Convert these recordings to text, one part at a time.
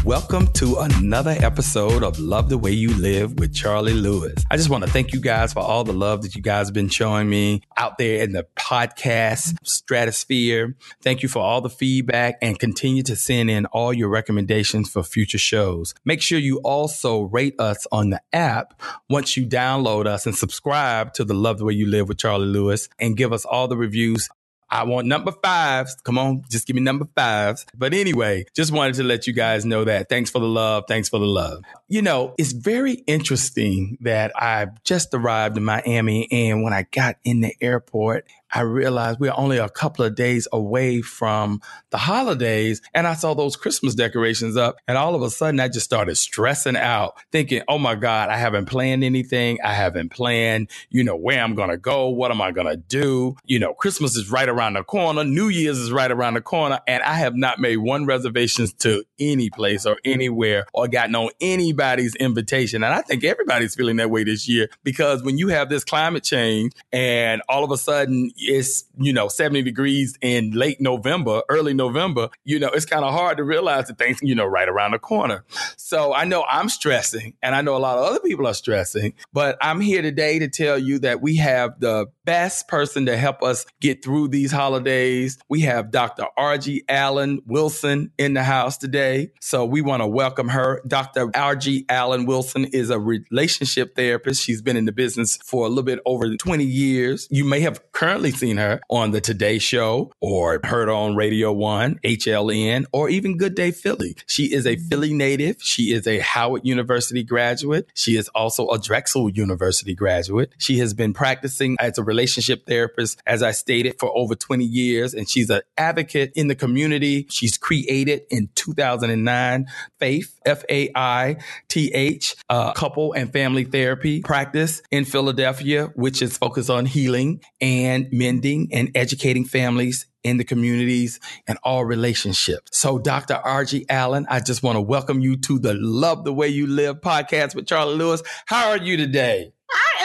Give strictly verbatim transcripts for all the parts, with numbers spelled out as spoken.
welcome to another episode of Love the Way You Live with Charlie Lewis. I just want to thank you guys for all the love that you guys have been showing me out there in the podcast stratosphere. Thank you for all the feedback and continue to send in all your recommendations for future shows. Make sure you also rate us on the app once you download us and subscribe to the Love the Way You Live with Charlie Lewis and give us all the reviews. I want number fives. Come on, just give me number fives. But anyway, just wanted to let you guys know that. Thanks for the love. Thanks for the love. You know, it's very interesting that I've just arrived in Miami, and when I got in the airport, I realized we're only a couple of days away from the holidays, and I saw those Christmas decorations up, and all of a sudden I just started stressing out, thinking, oh my God, I haven't planned anything. I haven't planned, you know, where I'm going to go. What am I going to do? You know, Christmas is right around the corner. New Year's is right around the corner, and I have not made one reservations to any place or anywhere or gotten on anybody's invitation. And I think everybody's feeling that way this year, because when you have this climate change and all of a sudden it's, you know, seventy degrees in late November, early November, you know, it's kind of hard to realize that things, you know, right around the corner. So I know I'm stressing, and I know a lot of other people are stressing, but I'm here today to tell you that we have the best person to help us get through these holidays. We have Doctor R G Allen Wilson in the house today. So we want to welcome her. Doctor R G Allen Wilson is a relationship therapist. She's been in the business for a little bit over twenty years. You may have currently seen her on the Today Show or heard her on Radio One, H L N, or even Good Day Philly. She is a Philly native. She is a Howard University graduate. She is also a Drexel University graduate. She has been practicing as a relationship therapist, as I stated, for over twenty years, and she's an advocate in the community. She's created in two thousand nine Faith, F A I T H, uh, couple and family therapy practice in Philadelphia, which is focused on healing and mending and educating families in the communities and all relationships. So Doctor R G Allen, I just want to welcome you to the Love the Way You Live podcast with Charlie Lewis. How are you today? I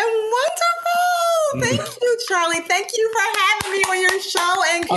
am wonderful. Thank you, Charlie. Thank you for having me on your show, and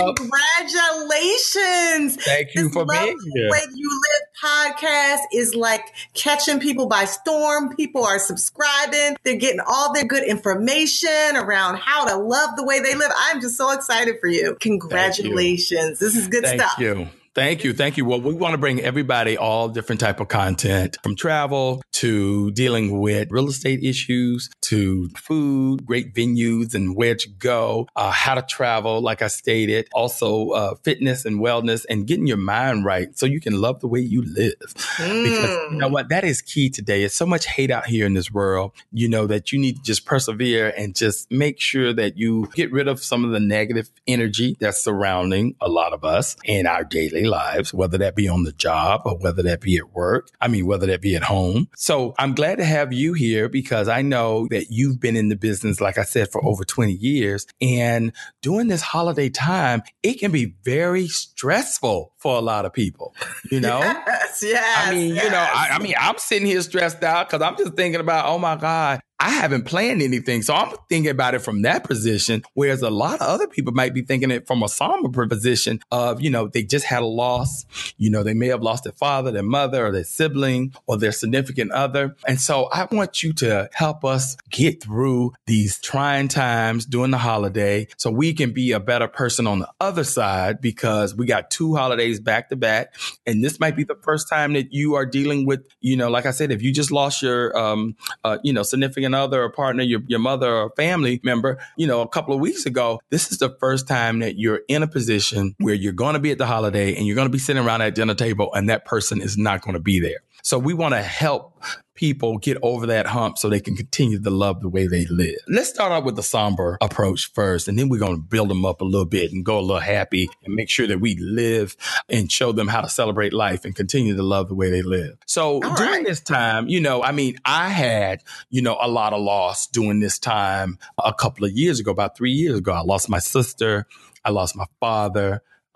congratulations. Uh, thank you this for Love being here. The Way You Live podcast is like catching people by storm. People are subscribing. They're getting all their good information around how to love the way they live. I'm just so excited for you. Congratulations. You. This is good Thank stuff. Thank you. Thank you. Thank you. Well, we want to bring everybody all different type of content, from travel to dealing with real estate issues to food, great venues and where to go, uh, how to travel, like I stated, also uh, fitness and wellness, and getting your mind right so you can love the way you live. Mm. Because you know what? That is key today. There's so much hate out here in this world, you know, that you need to just persevere and just make sure that you get rid of some of the negative energy that's surrounding a lot of us in our daily lives, whether that be on the job or whether that be at work. I mean, whether that be at home. So I'm glad to have you here, because I know that you've been in the business, like I said, for over twenty years. And during this holiday time, it can be very stressful for a lot of people, you know? Yes, yes. I mean, yes. you know, I, I mean, I'm sitting here stressed out because I'm just thinking about, oh my God, I haven't planned anything. So I'm thinking about it from that position, whereas a lot of other people might be thinking it from a somber position of, you know, they just had a loss. You know, they may have lost their father, their mother, or their sibling, or their significant other. And so I want you to help us get through these trying times during the holiday so we can be a better person on the other side, because we got two holidays back to back. And this might be the first time that you are dealing with, you know, like I said, if you just lost your, um, uh, you know, significant other or partner, your, your mother or family member, you know, a couple of weeks ago, this is the first time that you're in a position where you're going to be at the holiday and you're going to be sitting around at dinner table and that person is not going to be there. So we want to help people get over that hump so they can continue to love the way they live. Let's start out with the somber approach first, and then we're going to build them up a little bit and go a little happy and make sure that we live and show them how to celebrate life and continue to love the way they live. So All during right. this time, you know, I mean, I had, you know, a lot of loss during this time a couple of years ago, about three years ago. I lost my sister. I lost my father.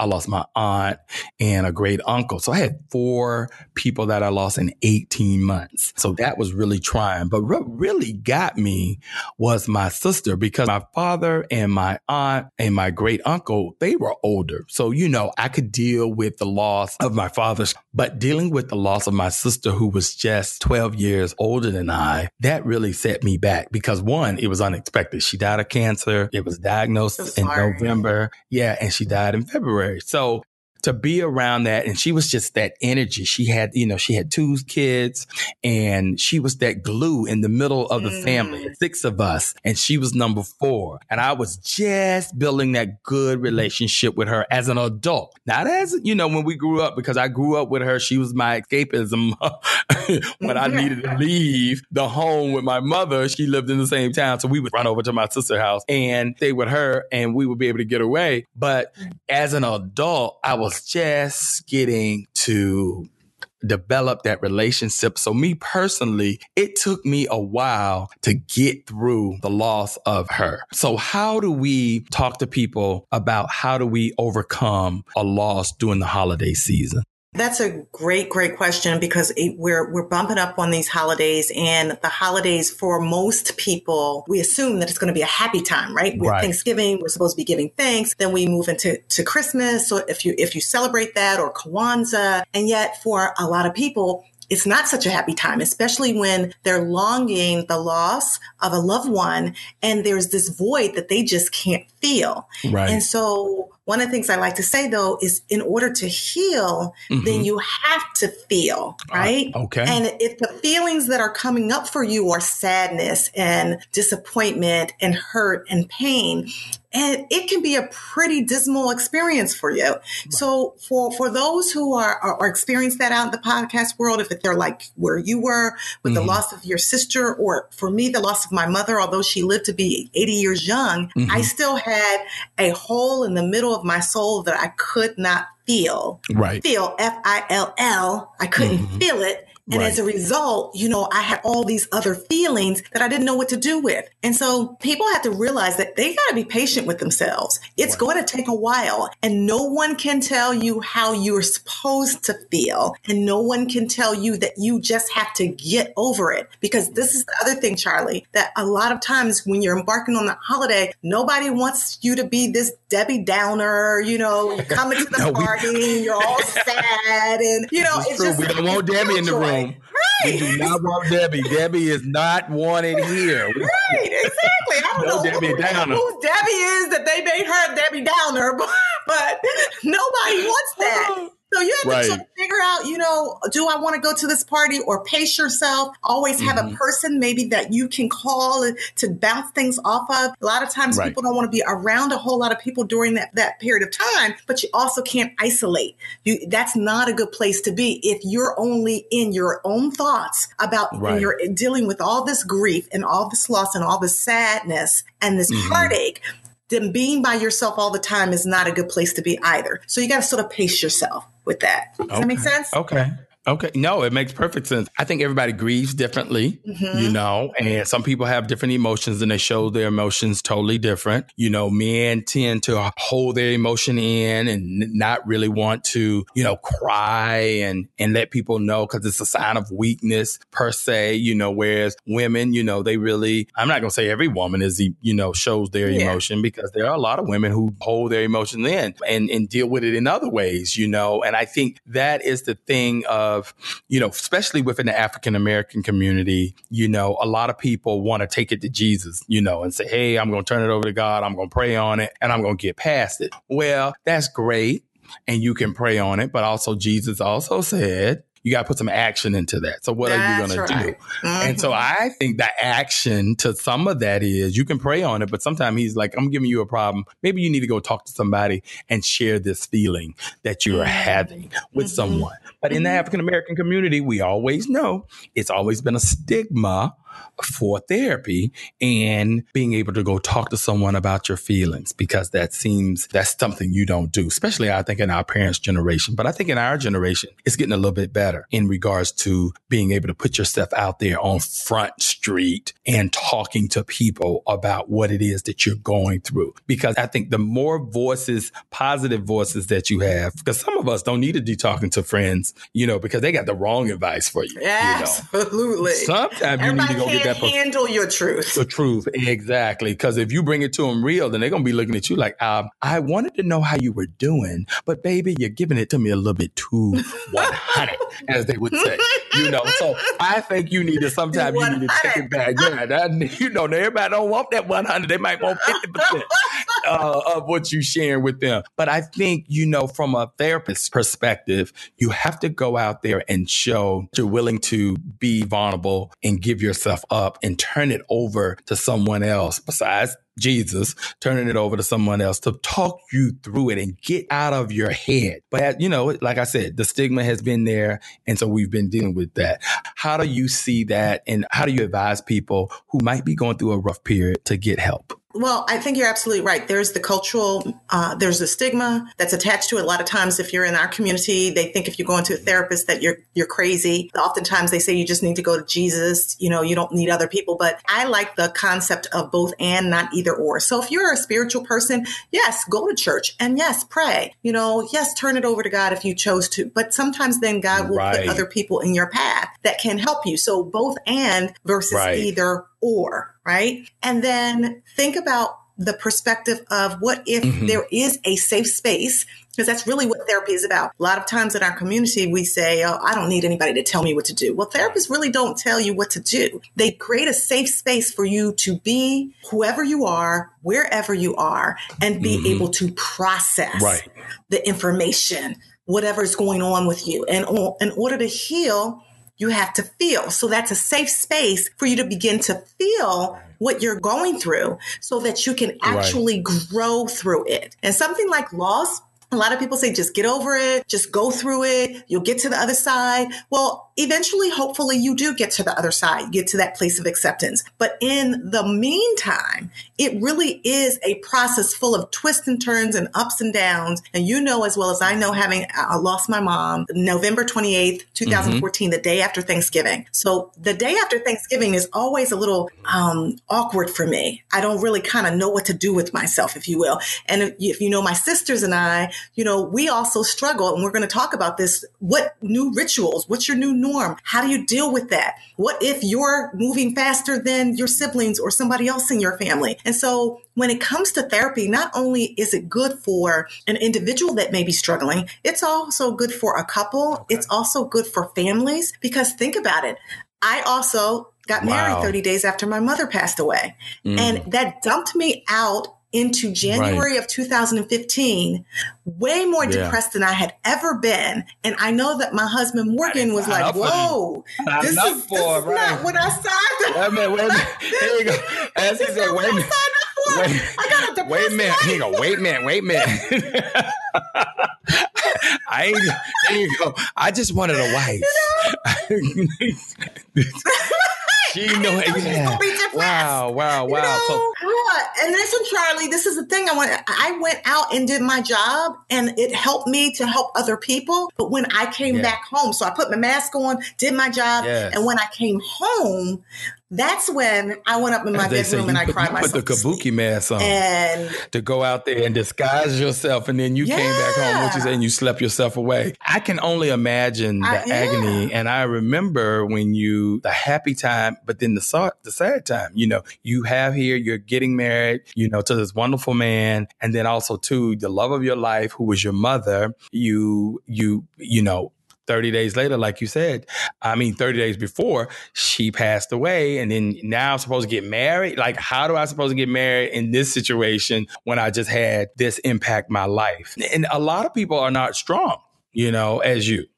I lost my aunt and a great uncle. So I had four people that I lost in eighteen months. So that was really trying. But what really got me was my sister, because my father and my aunt and my great uncle, they were older. So, you know, I could deal with the loss of my father's, but dealing with the loss of my sister, who was just twelve years older than I, that really set me back because one, it was unexpected. She died of cancer. It was diagnosed So in sorry. November. Yeah. And she died in February. So to be around that, and she was just that energy. She had, you know, she had two kids and she was that glue in the middle of the Mm. family, six of us, and she was number four. And I was just building that good relationship with her as an adult, not as, you know, when we grew up, because I grew up with her. She was my escapism when I needed to leave the home with my mother. She lived in the same town. So we would run over to my sister's house and stay with her and we would be able to get away. But as an adult, I was just getting to develop that relationship. So me personally, it took me a while to get through the loss of her. So how do we talk to people about how do we overcome a loss during the holiday season? That's a great, great question, because it, we're we're bumping up on these holidays, and the holidays for most people, we assume that it's going to be a happy time, right? With Right. Thanksgiving, we're supposed to be giving thanks. Then we move into to Christmas. So if you if you celebrate that, or Kwanzaa, and yet for a lot of people, it's not such a happy time, especially when they're longing the loss of a loved one, and there's this void that they just can't feel. Right. And so one of the things I like to say, though, is in order to heal, Mhm. then you have to feel, right? Uh, okay. And if the feelings that are coming up for you are sadness and disappointment and hurt and pain, and it can be a pretty dismal experience for you. So for, for those who are, are, are experiencing that out in the podcast world, if they're like where you were with Mhm. the loss of your sister, or for me, the loss of my mother, although she lived to be eighty years young, Mhm. I still had a hole in the middle of my soul that I could not feel. Right. Feel, F I L L. I couldn't Mhm. feel it. And Right. as a result, you know, I had all these other feelings that I didn't know what to do with. And so people have to realize that they got to be patient with themselves. It's Right. going to take a while, and no one can tell you how you're supposed to feel. And no one can tell you that you just have to get over it. Because this is the other thing, Charlie, that a lot of times when you're embarking on the holiday, nobody wants you to be this Debbie Downer, you know, you're coming to the No, we- party, you're all sad, and, you know, It's it's true. just, We don't want it's Debbie in the joy. room. We Right. do not want Debbie. Debbie is not wanted here. We- Right, exactly. I don't No know Debbie who, Downer. who Debbie is that they made her Debbie Downer, but, but nobody wants that. So you have Right. to sort of figure out, you know, do I want to go to this party, or pace yourself? Always have Mhm. a person maybe that you can call to bounce things off of. A lot of times Right. people don't want to be around a whole lot of people during that, that period of time, but you also can't isolate. You, that's not a good place to be if you're only in your own thoughts about when Right. you're dealing with all this grief and all this loss and all this sadness and this Mhm. heartache. Then being by yourself all the time is not a good place to be either. So you got to sort of pace yourself with that. Does that make Okay. sense? Okay. Okay. No, it makes perfect sense. I think everybody grieves differently, Mhm. you know, and some people have different emotions and they show their emotions totally different. You know, men tend to hold their emotion in and not really want to, you know, cry and, and let people know because it's a sign of weakness per se, you know, whereas women, you know, they really, I'm not going to say every woman is, you know, shows their Yeah. emotion, because there are a lot of women who hold their emotion in and, and deal with it in other ways, you know, and I think that is the thing of, Of, you know, especially within the African American community, you know, a lot of people want to take it to Jesus, you know, and say, hey, I'm going to turn it over to God. I'm going to pray on it and I'm going to get past it. Well, that's great. And you can pray on it. But also Jesus also said, you got to put some action into that. So what That's are you going right. to do? Mhm. And so I think the action to some of that is you can pray on it, but sometimes he's like, I'm giving you a problem. Maybe you need to go talk to somebody and share this feeling that you are Mhm. having with Mhm. someone. But in the Mhm. African American community, we always know it's always been a stigma for therapy and being able to go talk to someone about your feelings, because that seems that's something you don't do, especially I think in our parents' generation. But I think in our generation, it's getting a little bit better in regards to being able to put yourself out there on Front Street and talking to people about what it is that you're going through. Because I think the more voices, positive voices that you have, because some of us don't need to be talking to friends, you know, because they got the wrong advice for you. Yeah, you know? Absolutely. Sometimes you Everybody need to go get that. can't handle your truth. The truth. Exactly. Because if you bring it to them real, then they're going to be looking at you like, um, I wanted to know how you were doing, but baby, you're giving it to me a little bit too one hundred, as they would say. You know, so I think you need to, sometimes you need to take it back. Yeah, that, you know, everybody don't want that one hundred. They might want fifty percent uh, of what you're sharing with them. But I think, you know, from a therapist's perspective, you have to go out there and show you're willing to be vulnerable and give yourself up and turn it over to someone else besides Jesus, turning it over to someone else to talk you through it and get out of your head. But, you know, like I said, the stigma has been there. And so we've been dealing with that. How do you see that? And how do you advise people who might be going through a rough period to get help? Well, I think you're absolutely right. There's the cultural, uh, there's the stigma that's attached to it. A lot of times, if you're in our community, they think if you're going to a therapist that you're you're crazy. Oftentimes, they say you just need to go to Jesus. You know, you don't need other people. But I like the concept of both and, not either or. So if you're a spiritual person, yes, go to church and yes, pray. You know, yes, turn it over to God if you chose to. But sometimes then God will right. put other people in your path that can help you. So both and versus right. either or, right? And then think about the perspective of what if mm-hmm. there is a safe space, because that's really what therapy is about. A lot of times in our community, we say, oh, I don't need anybody to tell me what to do. Well, therapists really don't tell you what to do. They create a safe space for you to be whoever you are, wherever you are, and be mm-hmm. able to process right. the information, whatever's going on with you. And in order to heal, you have to feel. So that's a safe space for you to begin to feel what you're going through so that you can actually right. grow through it. And something like loss, a lot of people say, just get over it, just go through it. You'll get to the other side. Well, eventually, hopefully you do get to the other side, get to that place of acceptance. But in the meantime, it really is a process full of twists and turns and ups and downs. And you know, as well as I know, having I lost my mom November twenty-eighth, twenty fourteen, mm-hmm. the day after Thanksgiving. So the day after Thanksgiving is always a little um, awkward for me. I don't really kind of know what to do with myself, if you will. And if, if you know, my sisters and I, you know, we also struggle, and we're going to talk about this. What new rituals? What's your new norm? How do you deal with that? What if you're moving faster than your siblings or somebody else in your family? And so when it comes to therapy, not only is it good for an individual that may be struggling, it's also good for a couple. Okay. It's also good for families, because think about it. I also got married wow. thirty days after my mother passed away. Mm. And that dumped me out into January right. of two thousand fifteen, way more yeah. depressed than I had ever been. And I know that my husband Morgan was like, whoa, this is, this for, is right. not what I signed up for. Wait a minute, wait a minute. Here you go. As he said, wait a minute. Wait, I got a wait a minute. Here you go. Wait a minute. Wait a minute. I ain't, there you go. I just wanted a wife. You know? She know it. Yeah. Wow, wow, wow. You know, so, yeah. And listen, Charlie, this is the thing. I went, I went out and did my job, and it helped me to help other people. But when I came yeah. back home, so I put my mask on, did my job. Yes. And when I came home, that's when I went up in my bedroom and I put, cried you myself. Put the kabuki mask on and to go out there and disguise yourself, and then you yeah. came back home, what you say, and you slept yourself away. I can only imagine the I, yeah. agony, and I remember when you the happy time, but then the the sad time. You know, you have here, you're getting married, you know, to this wonderful man, and then also to the love of your life, who was your mother. You you you know. thirty days later, like you said, I mean, thirty days before, she passed away. And then now I'm supposed to get married. Like, how do I supposed to get married in this situation when I just had this impact my life? And a lot of people are not strong, you know, as you.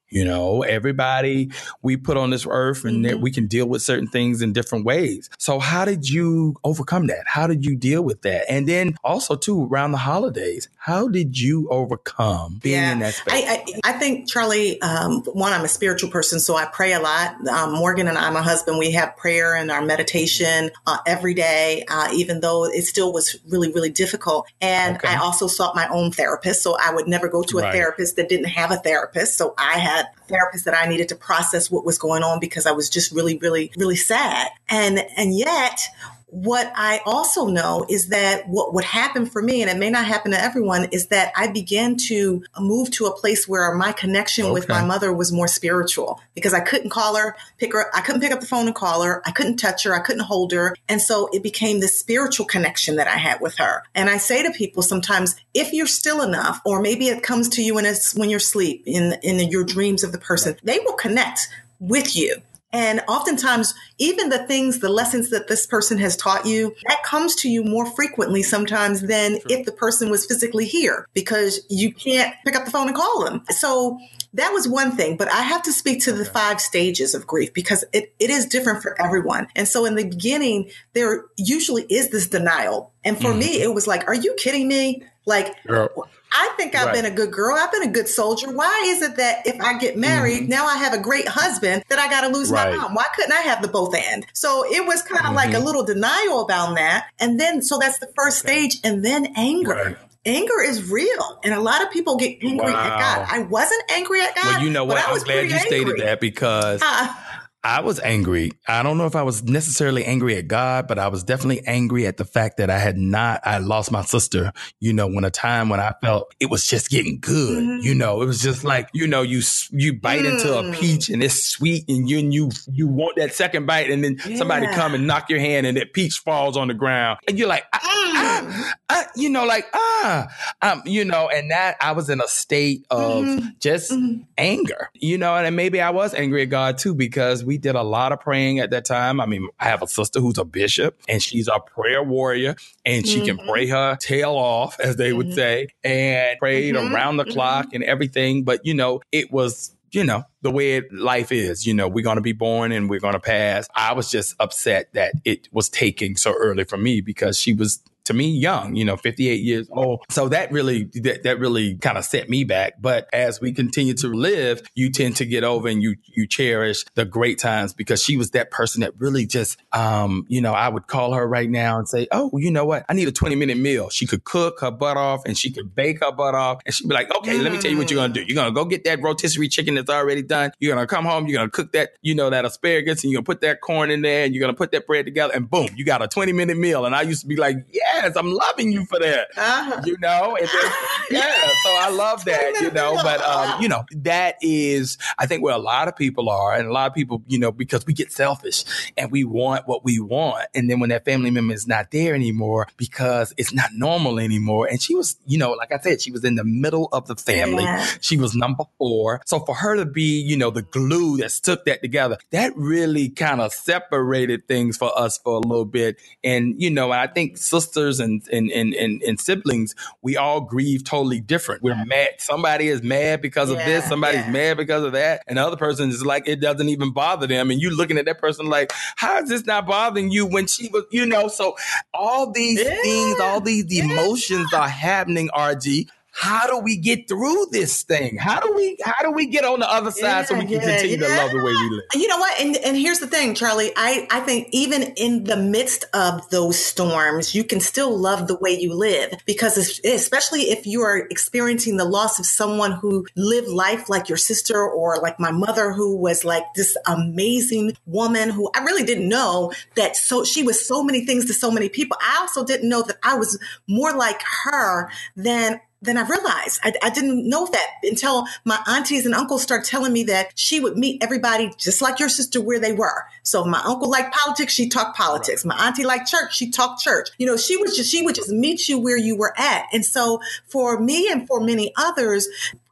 You know, everybody we put on this earth and mm-hmm. that we can deal with certain things in different ways. So how did you overcome that? How did you deal with that? And then also too, around the holidays, how did you overcome being yeah. in that space? I, I, I think, Charlie, um, one, I'm a spiritual person, so I pray a lot. Um, Morgan and I, my husband, we have prayer and our meditation uh, every day, uh, even though it still was really, really difficult. And okay. I also sought my own therapist. So I would never go to a right. therapist that didn't have a therapist. So I had a therapist that I needed to process what was going on because I was just really, really, really sad. And, and yet, what I also know is that what would happen for me, and it may not happen to everyone, is that I began to move to a place where my connection okay. with my mother was more spiritual because I couldn't call her, pick her, I couldn't pick up the phone and call her. I couldn't touch her. I couldn't hold her. And so it became this spiritual connection that I had with her. And I say to people sometimes, if you're still enough, or maybe it comes to you when it's when you're asleep in, in your dreams of the person, they will connect with you. And oftentimes, even the things, the lessons that this person has taught you, that comes to you more frequently sometimes than if the person was physically here because you can't pick up the phone and call them. So that was one thing. But I have to speak to the five stages of grief because it, it is different for everyone. And so in the beginning, there usually is this denial. And for mm. me, it was like, are you kidding me? Like, yep. I think I've right. been a good girl. I've been a good soldier. Why is it that if I get married, mm-hmm. now I have a great husband that I got to lose right. my mom? Why couldn't I have the both end? So it was kind of mm-hmm. like a little denial about that. And then, so that's the first okay. stage. And then anger. Right. Anger is real. And a lot of people get angry wow. at God. I wasn't angry at God. Well, you know what? I was I'm glad you angry. stated that because uh, I was angry. I don't know if I was necessarily angry at God, but I was definitely angry at the fact that I had not, I lost my sister, you know, when a time when I felt it was just getting good. Mm-hmm. You know, it was just like, you know, you, you bite mm. into a peach and it's sweet and you, and you, you want that second bite and then yeah. somebody come and knock your hand and that peach falls on the ground and you're like, ah, ah, ah, you know, like, ah, um, you know, and that I was in a state of mm-hmm. just mm-hmm. anger, you know, and maybe I was angry at God too, because we did a lot of praying at that time. I mean, I have a sister who's a bishop and she's a prayer warrior and she mm-hmm. can pray her tail off, as they mm-hmm. would say, and prayed mm-hmm. around the mm-hmm. clock and everything. But, you know, it was, you know, the way it, life is, you know, we're going to be born and we're going to pass. I was just upset that it was taking so early for me because she was, to me, young, you know, fifty-eight years old. So that really, that, that really kind of set me back. But as we continue to live, you tend to get over and you, you cherish the great times because she was that person that really just, um, you know, I would call her right now and say, oh, you know what? I need a twenty minute meal. She could cook her butt off and she could bake her butt off. And she'd be like, okay, mm. let me tell you what you're going to do. You're going to go get that rotisserie chicken that's already done. You're going to come home. You're going to cook that, you know, that asparagus and you're going to put that corn in there and you're going to put that bread together and boom, you got a twenty minute meal. And I used to be like, yes, I'm loving you for that, uh-huh. you know? And then, yeah, so I love that, you know, but, um, you know, that is, I think where a lot of people are and a lot of people, you know, because we get selfish and we want what we want. And then when that family member is not there anymore because it's not normal anymore. And she was, you know, like I said, she was in the middle of the family. Yeah. She was number four. So for her to be, you know, the glue that stuck that together, that really kind of separated things for us for a little bit. And, you know, I think sisters and And, and, and, and siblings, we all grieve totally different. We're mad. Somebody is mad because of yeah, this. Somebody's yeah. mad because of that. And the other person is like, it doesn't even bother them. And you looking at that person like, how is this not bothering you when she was, you know, so all these yeah. things, all these yeah. emotions are happening, R G. How do we get through this thing? How do we how do we get on the other side yeah, so we can yeah, continue yeah. to love the way we live? You know what? And and here's the thing, Charlie. I, I think even in the midst of those storms, you can still love the way you live because especially if you are experiencing the loss of someone who lived life like your sister or like my mother, who was like this amazing woman who I really didn't know that so she was so many things to so many people. I also didn't know that I was more like her than Then I realized I, I didn't know that until my aunties and uncles started telling me that she would meet everybody just like your sister where they were. So if my uncle liked politics, she talked politics. Right. My auntie liked church, she talked church. You know, she was just she would just meet you where you were at. And so for me and for many others,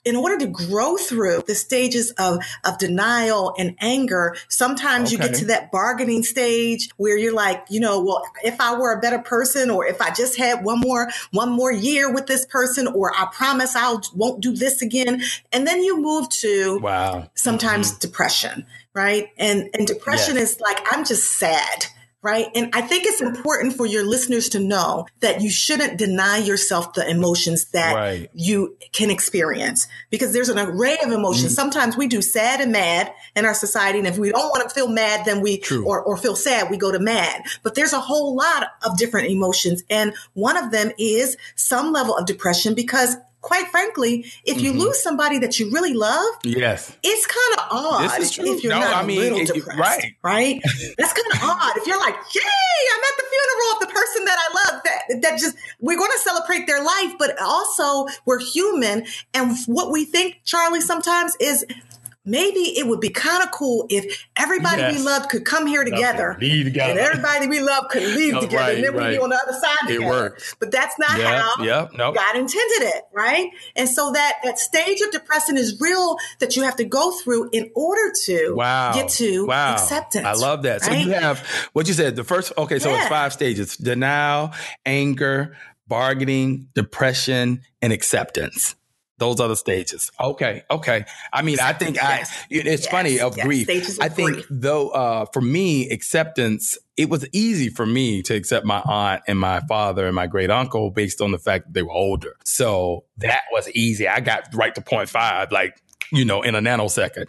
in order to grow through the stages of, of denial and anger, sometimes okay. you get to that bargaining stage where you're like, you know, well, if I were a better person, or if I just had one more, one more year with this person, or I promise I won't do this again. And then you move to wow. sometimes mm-hmm. depression, right? And, and depression yes. is like, I'm just sad. Right. And I think it's important for your listeners to know that you shouldn't deny yourself the emotions that right. you can experience, because there's an array of emotions. Mm. Sometimes we do sad and mad in our society. And if we don't want to feel mad, then we or, or feel sad, we go to mad. But there's a whole lot of different emotions. And one of them is some level of depression, because quite frankly, if you mm-hmm. lose somebody that you really love, yes, it's kind of odd if you're no, not I a mean, little it, depressed, right? Right? That's kind of odd. If you're like, yay, I'm at the funeral of the person that I love, that that just, we're going to celebrate their life, but also we're human. And what we think, Charlie, sometimes is, maybe it would be kind of cool if everybody yes. we loved could come here together, together. and everybody we love could leave no, together, right, and then right. we'd be on the other side it together. Works. But that's not yep, how yep, nope. God intended it, right? And so that, that stage of depression is real, that you have to go through in order to wow. get to wow. acceptance. I love that. Right? So you have what you said, the first, okay, so yeah. it's five stages: denial, anger, bargaining, depression, and acceptance. Those are the stages. Okay. Okay. I mean, I think yes. I, it's yes. funny of yes. grief. Stages of I think grief. though, uh, for me, acceptance, it was easy for me to accept my aunt and my father and my great uncle based on the fact that they were older. So that was easy. I got right to point five, like, you know, in a nanosecond.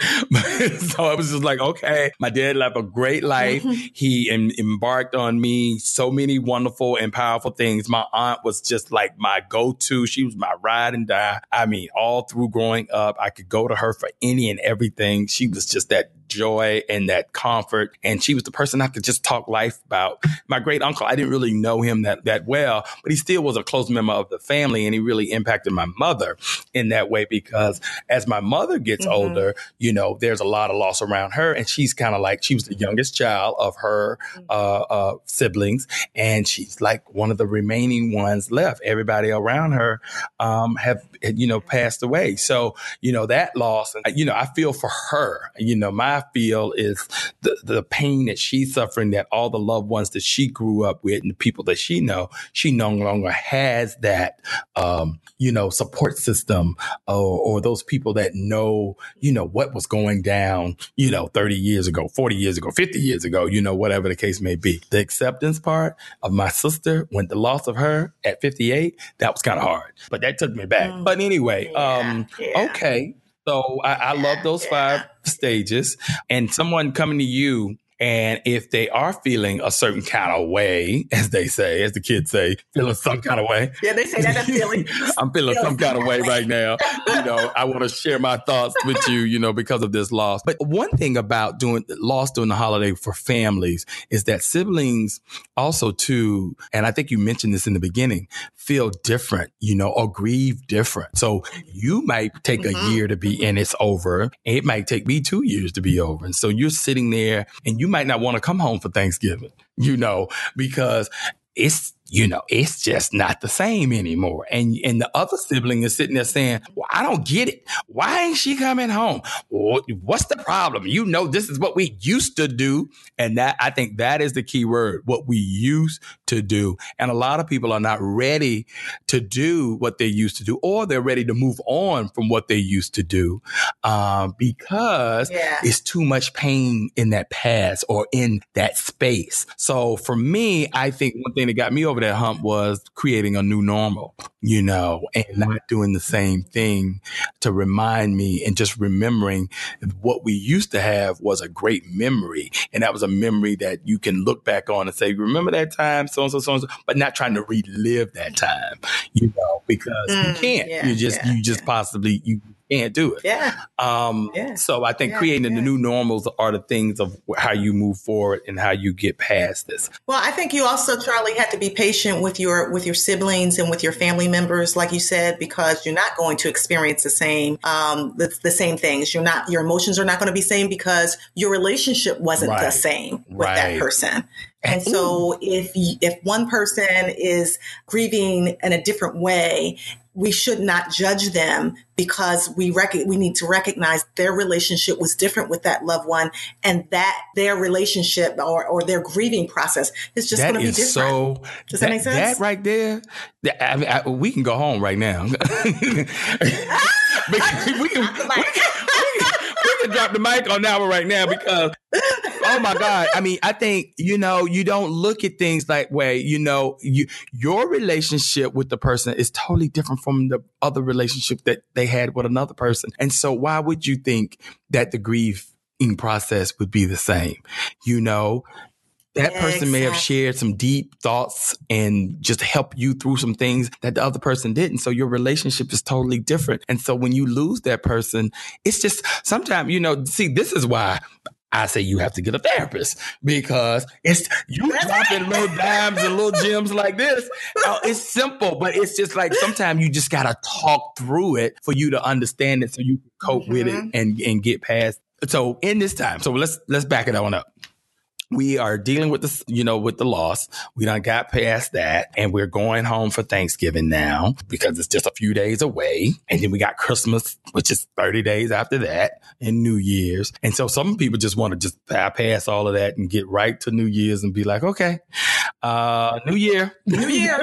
So I was just like, okay, my dad lived a great life. Mm-hmm. He em- embarked on me so many wonderful and powerful things. My aunt was just like my go-to. She was my ride and die. I mean, all through growing up, I could go to her for any and everything. She was just that joy and that comfort. And she was the person I could just talk life about. My great uncle, I didn't really know him that, that well, but he still was a close member of the family. And he really impacted my mother in that way, because as my mother gets mm-hmm. older, you know, there's a lot of loss around her. And she's kind of like, she was the youngest child of her uh, uh, siblings. And she's like one of the remaining ones left. Everybody around her um, have, you know, passed away. So, you know, that loss, you know, I feel for her. You know, my feel is the, the pain that she's suffering, that all the loved ones that she grew up with and the people that she know, she no longer has that, um, you know, support system or, or those people that know, you know, what was going down, you know, thirty years ago, forty years ago, fifty years ago, you know, whatever the case may be. The acceptance part of my sister, when the loss of her at fifty-eight, that was kind of hard, but that took me back. Mm. But anyway, yeah, um, yeah. okay. So I, I love those yeah. five stages, and someone coming to you, and if they are feeling a certain kind of way, as they say, as the kids say, feeling some kind of way. Yeah, they say that, I'm feeling. I'm feeling some kind of way right now. You know, I want to share my thoughts with you, you know, because of this loss. But one thing about doing loss during the holiday for families is that siblings also too, and I think you mentioned this in the beginning, feel different, you know, or grieve different. So you might take mm-hmm. a year to be in, it's over. And it might take me two years to be over. And so you're sitting there and you might not want to come home for Thanksgiving, you know, because it's, you know, it's just not the same anymore. And and the other sibling is sitting there saying, well, I don't get it. Why ain't she coming home? What's the problem? You know, this is what we used to do. And that, I think that is the key word, what we used to do. And a lot of people are not ready to do what they used to do, or they're ready to move on from what they used to do um, because yeah. it's too much pain in that past or in that space. So for me, I think one thing that got me over that hump was creating a new normal, you know, and not doing the same thing, to remind me and just remembering what we used to have was a great memory. And that was a memory that you can look back on and say, remember that time, so and so, so and so, but not trying to relive that time, you know, because mm, you can't, yeah, you just, yeah, you just yeah. possibly, you can't do it. Yeah. Um, yeah. So I think yeah, creating yeah. the new normals are the things of how you move forward and how you get past this. Well, I think you also, Charlie, had to be patient with your with your siblings and with your family members, like you said, because you're not going to experience the same um, the, the same things. You're not your emotions are not going to be the same because your relationship wasn't right. the same with right. that person. And so if if one person is grieving in a different way, we should not judge them because we rec- we need to recognize their relationship was different with that loved one, and that their relationship or, or their grieving process is just going to be different. So, Does that, that make sense? That right there, that, I mean, I, we can go home right now. we, can, we, can, we, can, we, can, we can drop the mic on that one right now because, oh my God. I mean, I think, you know, you don't look at things like way, you know, you, your relationship with the person is totally different from the other relationship that they had with another person. And so why would you think that the grieving process would be the same? You know, that person exactly. may have shared some deep thoughts and just help you through some things that the other person didn't. So your relationship is totally different. And so when you lose that person, it's just sometimes, you know, see, this is why I say you have to get a therapist, because it's you That's dropping right. little dimes and little gems like this. Uh, it's simple, but it's just like sometimes you just got to talk through it for you to understand it so you can cope mm-hmm. with it and, and get past. So in this time, so let's let's back it on up. We are dealing with this, you know, with the loss. We done got past that, and we're going home for Thanksgiving now because it's just a few days away. And then we got Christmas, which is thirty days after that, and New Year's. And so some people just want to just bypass all of that and get right to New Year's and be like, okay, uh, New Year. New Year.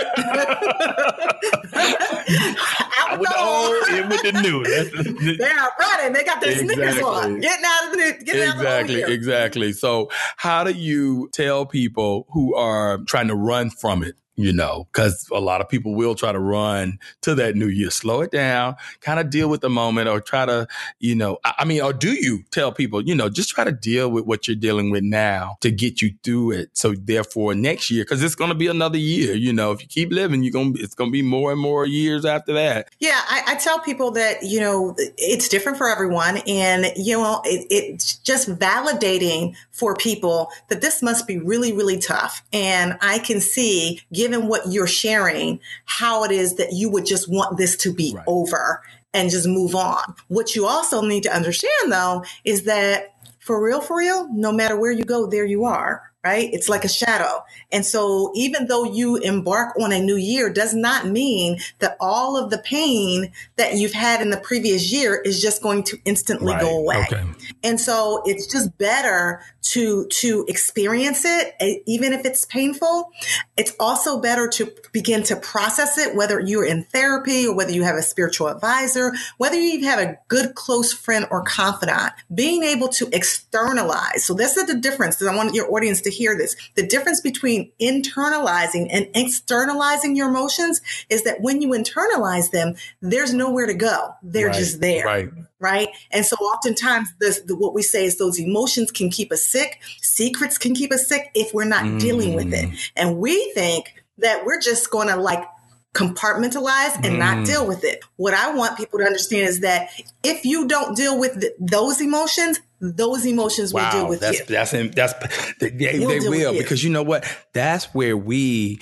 Out with the old, in with the new. They're out running. They got their exactly. sneakers on. Getting out of the getting exactly, out of the old year. Exactly. So how do you tell people who are trying to run from it? You know, because a lot of people will try to run to that new year. Slow it down, kind of deal with the moment, or try to, you know, I, I mean, or do you tell people, you know, just try to deal with what you're dealing with now to get you through it. So therefore next year, because it's going to be another year, you know, if you keep living, you're going to, it's going to be more and more years after that. Yeah. I, I tell people that, you know, it's different for everyone. And, you know, it, it's just validating for people that this must be really, really tough. And I can see, given what you're sharing, how it is that you would just want this to be right. over and just move on. What you also need to understand, though, is that for real, for real, no matter where you go, there you are. Right? It's like a shadow. And so even though you embark on a new year does not mean that all of the pain that you've had in the previous year is just going to instantly right. go away. Okay. And so it's just better to, to experience it, even if it's painful. It's also better to begin to process it, whether you're in therapy or whether you have a spiritual advisor, whether you have a good close friend or confidant, being able to externalize. So this is the difference. I want your audience to hear this. The difference between internalizing and externalizing your emotions is that when you internalize them, there's nowhere to go. They're right, just there. Right. Right. And so oftentimes this, the, what we say is those emotions can keep us sick. Secrets can keep us sick if we're not mm. dealing with it. And we think that we're just going to like compartmentalize and mm. not deal with it. What I want people to understand is that if you don't deal with the, those emotions, those emotions wow, will deal with that's, you. That's, that's, they, they, they will, because you know what? That's where we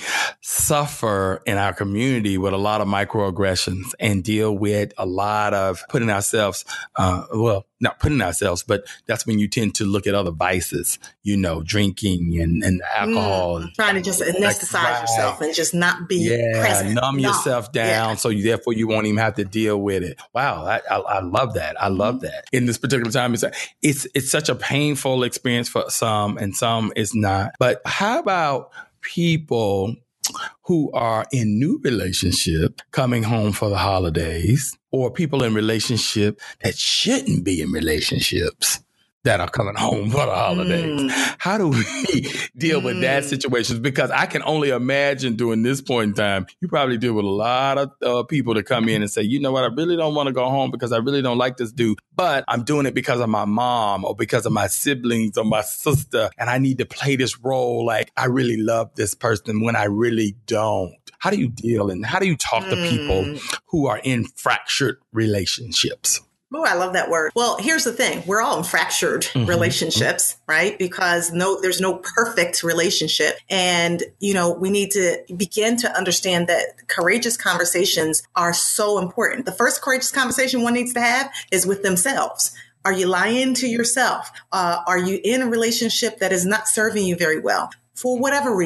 suffer in our community with a lot of microaggressions and deal with a lot of putting ourselves, uh, well, not putting ourselves, but that's when you tend to look at other vices, you know, drinking and, and alcohol. Mm, trying to just anesthetize like, yourself and just not be yeah, present. numb no. yourself down. Yeah. So you, therefore you won't even have to deal with it. Wow. I, I, I love that. I love mm-hmm. that. In this particular time, it's, it's, it's such a painful experience for some and some it's not. But how about people who are in new relationship coming home for the holidays, or people in relationship that shouldn't be in relationships that are coming home for the holidays? Mm. How do we deal mm. with that situation? Because I can only imagine during this point in time, you probably deal with a lot of uh, people that come in and say, you know what, I really don't want to go home because I really don't like this dude, but I'm doing it because of my mom or because of my siblings or my sister, and I need to play this role like I really love this person when I really don't. How do you deal and how do you talk mm. to people who are in fractured relationships? Oh, I love that word. Well, here's the thing. We're all in fractured mm-hmm. relationships, right? Because no, there's no perfect relationship. And, you know, we need to begin to understand that courageous conversations are so important. The first courageous conversation one needs to have is with themselves. Are you lying to yourself? Uh, are you in a relationship that is not serving you very well? For whatever reason,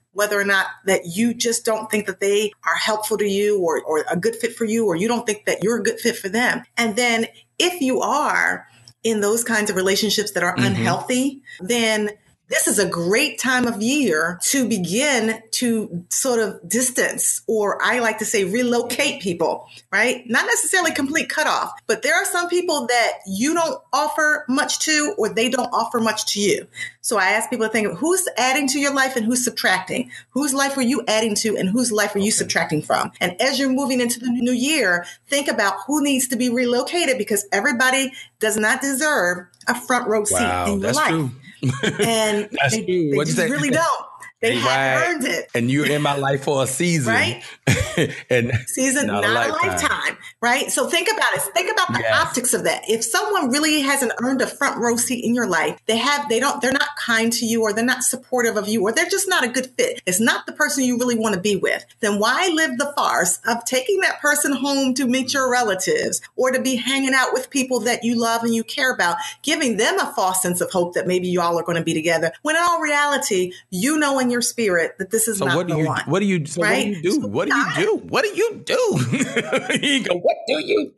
whether or not that you just don't think that they are helpful to you or, or a good fit for you, or you don't think that you're a good fit for them. And then if you are in those kinds of relationships that are mm-hmm. unhealthy, then this is a great time of year to begin to sort of distance, or I like to say relocate people, right? Not necessarily complete cutoff, but there are some people that you don't offer much to, or they don't offer much to you. So I ask people to think of who's adding to your life and who's subtracting. Whose life are you adding to and whose life are you okay. subtracting from? And as you're moving into the new year, think about who needs to be relocated, because everybody does not deserve a front row seat wow, in your that's life. True. And That's they, true. they What'd just you say? really don't. They right. haven't earned it. And you're in my life for a season. Right? and season, not, not a, lifetime. a lifetime. Right? So think about it. Think about the yes. optics of that. If someone really hasn't earned a front row seat in your life, they have, they don't, they're not kind to you, or they're not supportive of you, or they're just not a good fit. It's not the person you really want to be with. Then why live the farce of taking that person home to meet your relatives, or to be hanging out with people that you love and you care about, giving them a false sense of hope that maybe you all are going to be together, when in all reality, you know in your spirit that this is so not what do the you, one. What do you, so right? what do you do? So what do you do? What do you do? You go, what do you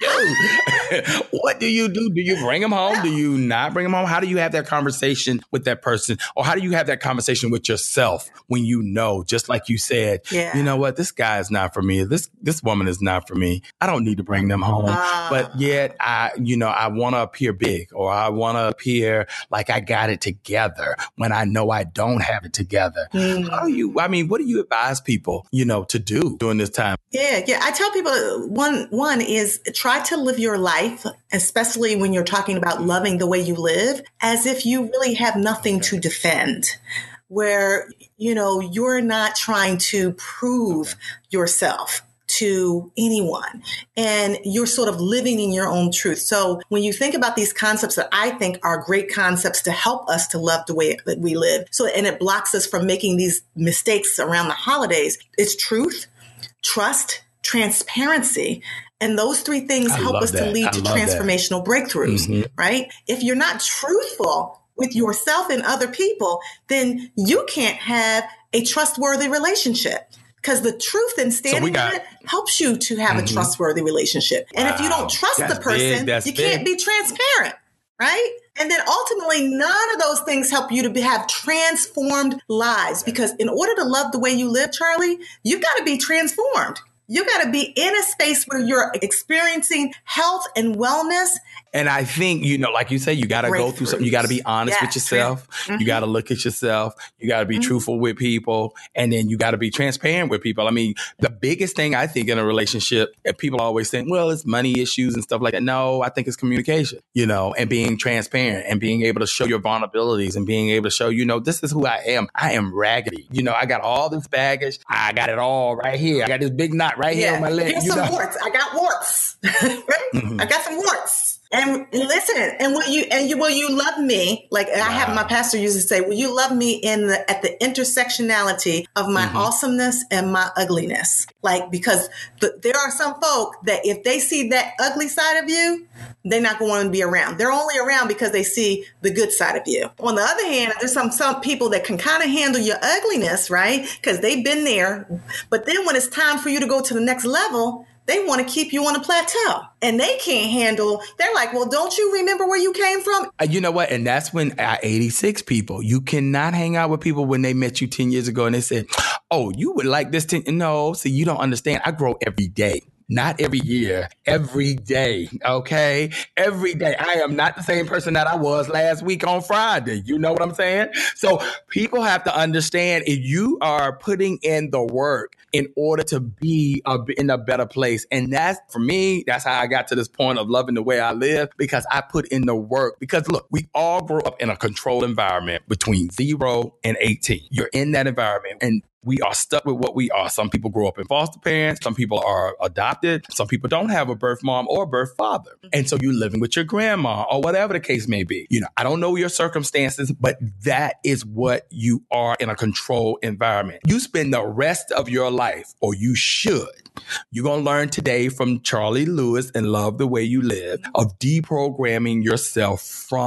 do? What do you do? Do you bring them home? Do you not bring them home? How do you have that conversation with that person? Or how do you have that conversation with yourself when you know, just like you said, yeah. you know what, this guy is not for me. This this woman is not for me. I don't need to bring them home. Uh, but yet, I, you know, I want to appear big, or I want to appear like I got it together when I know I don't have it together. Mm. How do you, I mean, what do you advise people, you know, to do during this time? Yeah, yeah. I tell people one one is try to live your life, especially when you're talking about loving the way you live, as if you really have nothing okay. to defend, where, you know, you're not trying to prove okay. yourself to anyone, and you're sort of living in your own truth. So when you think about these concepts that I think are great concepts to help us to love the way that we live, so and it blocks us from making these mistakes around the holidays, it's truth, trust, transparency. And those three things I help us that. to lead I to transformational that. breakthroughs, mm-hmm. right? If you're not truthful with yourself and other people, then you can't have a trustworthy relationship. Because the truth and standing so got, in it helps you to have mm-hmm. a trustworthy relationship. And wow. if you don't trust That's the person, you can't big. be transparent, right? And then ultimately, none of those things help you to be, have transformed lives. Because in order to love the way you live, Charlie, you got to be transformed. You got to be in a space where you're experiencing health and wellness. And I think, you know, like you say, you got to go through something. You got to be honest yes, with yourself. Mm-hmm. You got to look at yourself. You got to be mm-hmm. truthful with people. And then you got to be transparent with people. I mean, the biggest thing I think in a relationship, and people always think, well, it's money issues and stuff like that. No, I think it's communication, you know, and being transparent and being able to show your vulnerabilities and being able to show, you know, this is who I am. I am raggedy. You know, I got all this baggage. I got it all right here. I got this big knot right yeah. here on my leg. Here's you some know? warts. I got warts. Right? Mm-hmm. I got some warts. And listen, and will you and you will you love me? Like wow. I have my pastor used to say, will you love me in the at the intersectionality of my mm-hmm. awesomeness and my ugliness? Like, because the, there are some folk that if they see that ugly side of you, they're not going to want to be around. They're only around because they see the good side of you. On the other hand, there's some some people that can kind of handle your ugliness, right? Because they've been there. But then when it's time for you to go to the next level, they want to keep you on a plateau, and they can't handle. They're like, well, don't you remember where you came from? Uh, you know what? And that's when at eighty-six people, you cannot hang out with people when they met you ten years ago and they said, oh, you would like this. ten No, see, you don't understand. I grow every day. Not every year, every day, okay? Every day. I am not the same person that I was last week on Friday. You know what I'm saying? So people have to understand, if you are putting in the work in order to be a, in a better place. And that's, for me, that's how I got to this point of loving the way I live, because I put in the work. Because look, we all grow up in a controlled environment between zero and eighteen. You're in that environment, and we are stuck with what we are. Some people grow up in foster parents. Some people are adopted. Some people don't have a birth mom or a birth father. And so you're living with your grandma or whatever the case may be. You know, I don't know your circumstances, but that is what you are in a controlled environment. You spend the rest of your life, or you should. You're going to learn today from Charlie Lewis and Love the Way You Live of deprogramming yourself from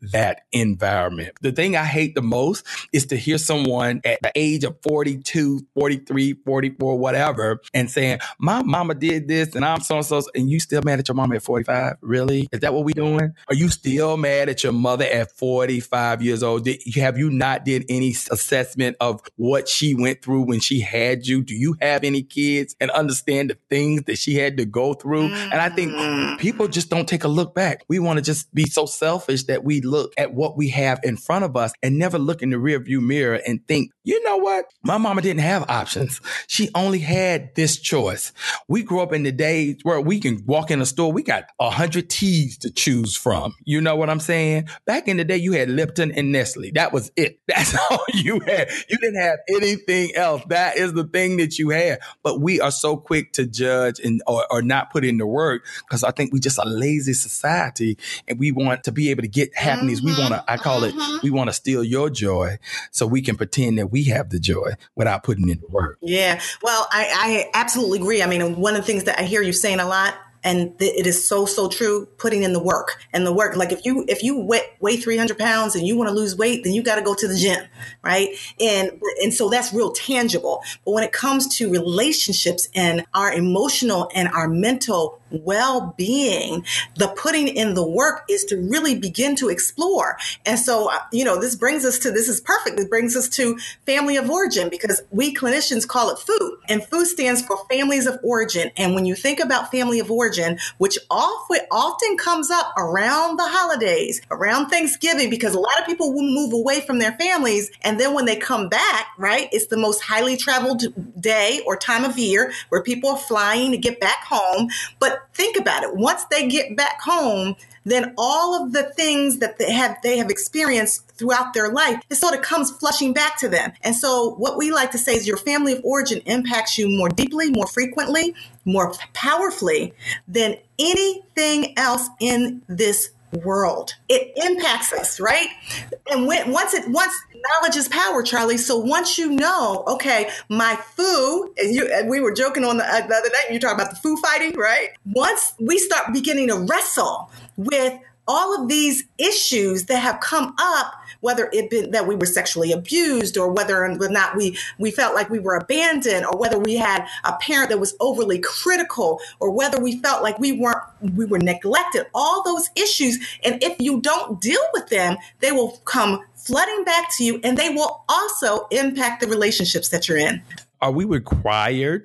that environment. The thing I hate the most is to hear someone at the age of forty-two, forty-three, forty-four, whatever, and saying, my mama did this and I'm so-and-so, and you still mad at your mama at forty-five? Really? Is that what we doing? Are you still mad at your mother at forty-five years old? Did, have you not did any assessment of what she went through when she had you? Do you have any kids and understand the things that she had to go through? Mm. And I think people just don't take a look back. We want to just be so selfish that we look at what we have in front of us and never look in the rearview mirror and think, you know what? My mama didn't have options. She only had this choice. We grew up in the days where we can walk in a store. We got a hundred teas to choose from. You know what I'm saying? Back in the day, you had Lipton and Nestle. That was it. That's all you had. You didn't have anything else. That is the thing that you had. But we are so quick to judge and or, or not put in the work because I think we just a lazy society and we want to be able to get happiness. Mm-hmm. We want to, I call it, mm-hmm. we want to steal your joy so we can pretend that we have the joy without putting in the work. Yeah. Well, I, I absolutely agree. I mean, one of the things that I hear you saying a lot, and th- it is so, so true, putting in the work and the work. Like if you, if you weigh, weigh three hundred pounds and you want to lose weight, then you got to go to the gym. Right. And, and so that's real tangible. But when it comes to relationships and our emotional and our mental well-being, the putting in the work is to really begin to explore. And so, you know, this brings us to, this is perfect. It brings us to family of origin because we clinicians call it FOO, and FOO stands for families of origin. And when you think about family of origin, which often comes up around the holidays, around Thanksgiving, because a lot of people will move away from their families. And then when they come back, right, it's the most highly traveled day or time of year where people are flying to get back home. But think about it. Once they get back home, then all of the things that they have they have experienced throughout their life, it sort of comes flushing back to them. And so what we like to say is your family of origin impacts you more deeply, more frequently, more powerfully than anything else in this world. It impacts us, right? And when, once it once knowledge is power, Charlie. So once you know, okay, my FOO, and you, and we were joking on the, uh, the other night, you talking about the FOO fighting, right? Once we start beginning to wrestle with all of these issues that have come up, whether it been that we were sexually abused or whether or not we, we felt like we were abandoned or whether we had a parent that was overly critical or whether we felt like we weren't, we were neglected, all those issues. And if you don't deal with them, they will come flooding back to you and they will also impact the relationships that you're in. Are we required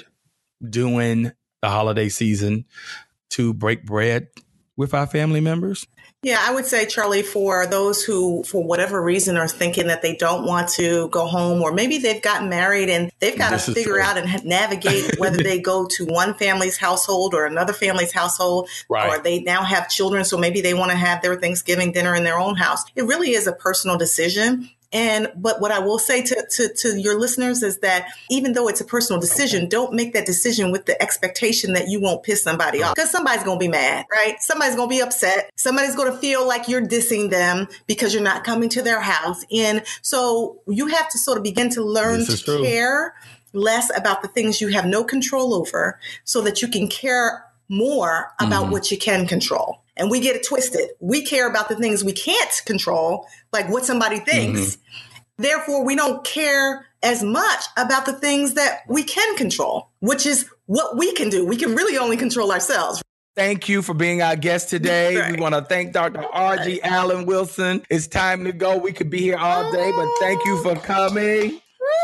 during the holiday season to break bread with our family members? Yeah, I would say, Charlie, for those who, for whatever reason, are thinking that they don't want to go home, or maybe they've gotten married and they've got this to figure out and navigate whether they go to one family's household or another family's household, right. Or they now have children, so maybe they want to have their Thanksgiving dinner in their own house. It really is a personal decision. And but what I will say to, to, to your listeners is that even though it's a personal decision, don't make that decision with the expectation that you won't piss somebody off, because somebody's going to be mad, right? Somebody's going to be upset. Somebody's going to feel like you're dissing them because you're not coming to their house. And so you have to sort of begin to learn to true. care less about the things you have no control over so that you can care more about mm-hmm. what you can control. And we get it twisted. We care about the things we can't control, like what somebody thinks. Mm-hmm. Therefore, we don't care as much about the things that we can control, which is what we can do. We can really only control ourselves. Thank you for being our guest today. Right. We want to thank Doctor R G Allen Wilson. It's time to go. We could be here all day, but thank you for coming.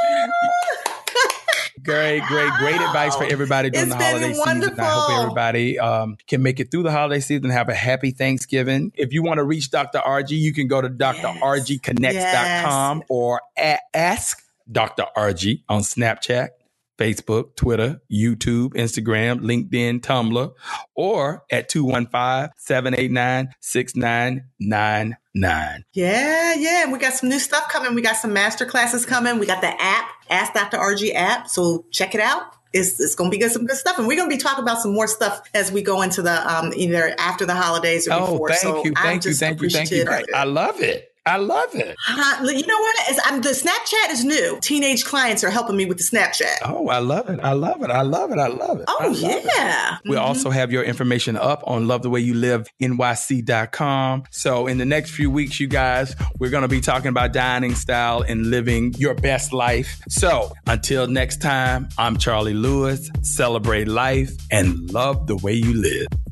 Great, great, great advice for everybody during it's the holiday wonderful. season. I hope everybody um, can make it through the holiday season and have a happy Thanksgiving. If you want to reach Doctor R G, you can go to D R R G connects dot com yes. or at Ask Doctor R G on Snapchat, Facebook, Twitter, YouTube, Instagram, LinkedIn, Tumblr, or at two one five, seven eight nine, six nine nine nine. Yeah, yeah. We got some new stuff coming. We got some master classes coming. We got the app, Ask Doctor R G app. So check it out. It's, it's going to be good, some good stuff. And we're going to be talking about some more stuff as we go into the, um, either after the holidays or oh, before. Thank so you. Thank I'm you. just thank you. Thank you. I love it. I love it. Uh, you know what? It's, I'm, the Snapchat is new. Teenage clients are helping me with the Snapchat. Oh, I love it. I love it. I love it. I love it. Oh, yeah. It. We mm-hmm. also have your information up on love the way you live N Y C dot com. So in the next few weeks, you guys, we're going to be talking about dining style and living your best life. So until next time, I'm Charlie Lewis. Celebrate life and love the way you live.